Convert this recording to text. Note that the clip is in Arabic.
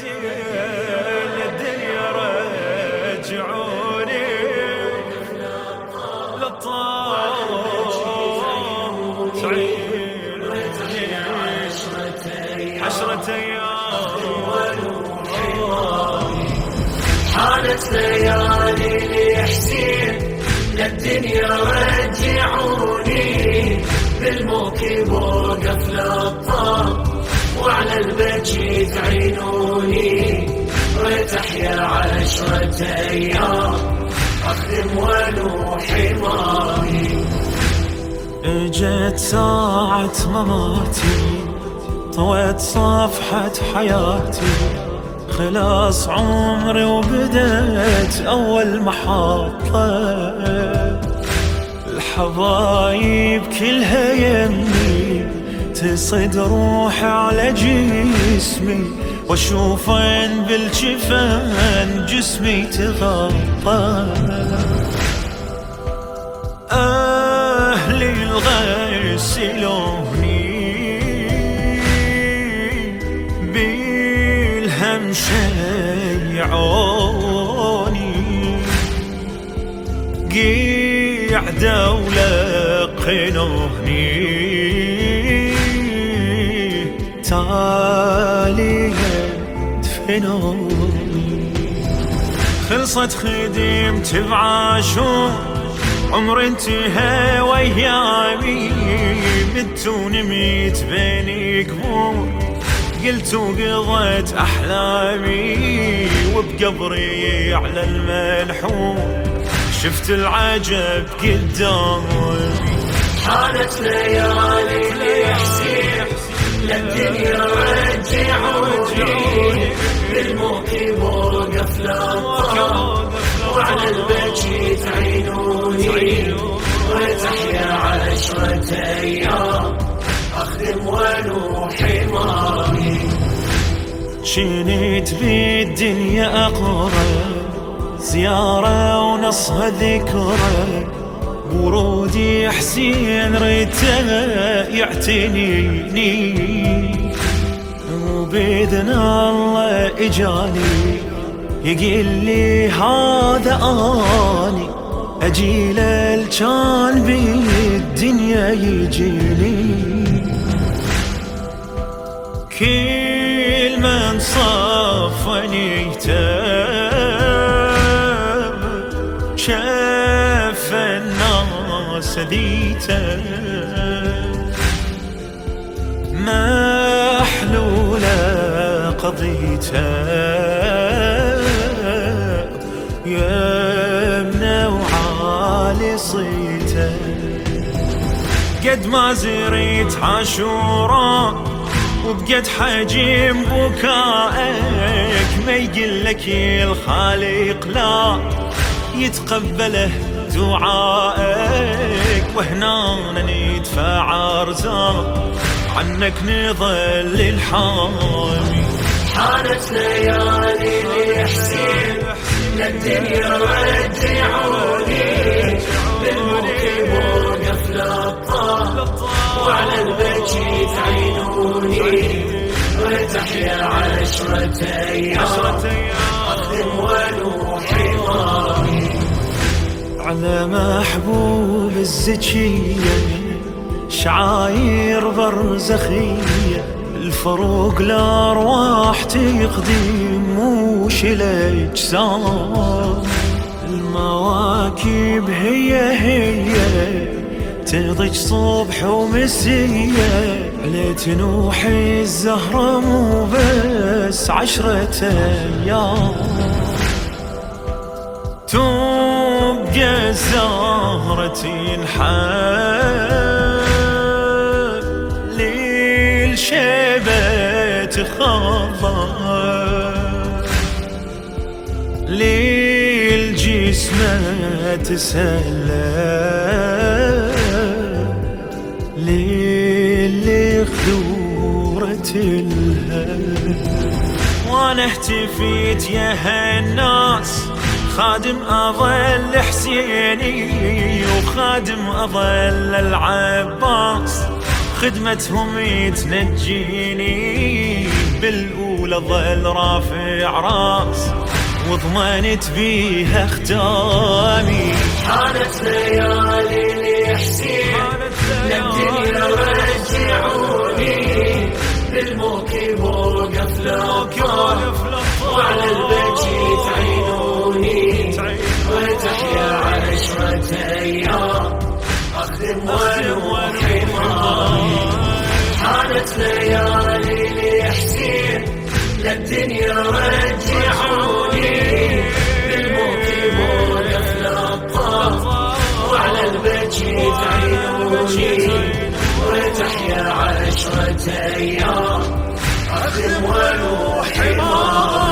للدنيا رجعوني للطاف تعين عشرة أيام حانت ليالي لحسين للدنيا رجعوني بالموكب وقف للطاف وعلى البجي تعينوني ريت احيا 10 أيام اخدم ولو حماري. اجت ساعة مماتي طويت صفحة حياتي خلاص عمري وبدأت أول محطة الحبايب كلها يمي تصد روحي على جسمي واشوفن بالجفن جسمي تغطى أهلي الغسلوني بالهم شيعوني قعدوا ولقنوني تالي دفنوني خلصت خدمتي بعاشور عمري انتهى وايامي متوني ميت بين قبور قلت وقضيت احلامي وبقبري على الملحوم شفت العجب قدامي. حانت ليالي لحسين للدنيا رجعوني بالموكب وقف للطاف وعلى البجي تعينوني ريت احيا 10 أيام اخدم ولو حماري. شنيت بالدنيا اقرا زيارة ونصها ذكرى ورودي حسين ريته يعتنيني وبإذن الله إجاني يقول لي هذا آني أجيل كان بالدنيا يجيني كل من صفني شاف الناس ذيته محلولة قضيته يمنى وعالي صيته قد ما زريت عاشورا وبقد حجم بكائك ما يقلك الخالق لا يتقبله دعائك وهنا ندفع ارزاق عنك نظل الحامي. حانت ليالي لحسين للدنيا رجعوني بالموكب وقف للطاف وعلى البجي تعينوني ريت احيا 10 أيام اخدم ولو حماري. على محبوب الزكية شعاير برزخية الفروق الأرواح تقدم وش الأجسام المواكب هي تضج صبح ومسية على تنوحي الزهرة مو بس 10 أيام تبقى الزهرة تنحب للشيبة تخضر للجسم تسلم للي خدورة الهم وانا اهتفيت يا هالناس خادم أظل حسيني وخادم أظل العباس خدمتهم تنجيني بالأولى ظل رافع راس وضمنت بيها ختامي. حانت ليالي الحسين للدنيا رجعوني بالموكب وقف للطاف وعلى البجي تعينوني وتحيا عشرة أيام أخدم ولو حمار. حانت ليالي الحسين للدنيا رجعوني بالموكب وقف للطاف وعلى البجي تعينوني وتحيا عشرة أيام أخدم ولو حمار.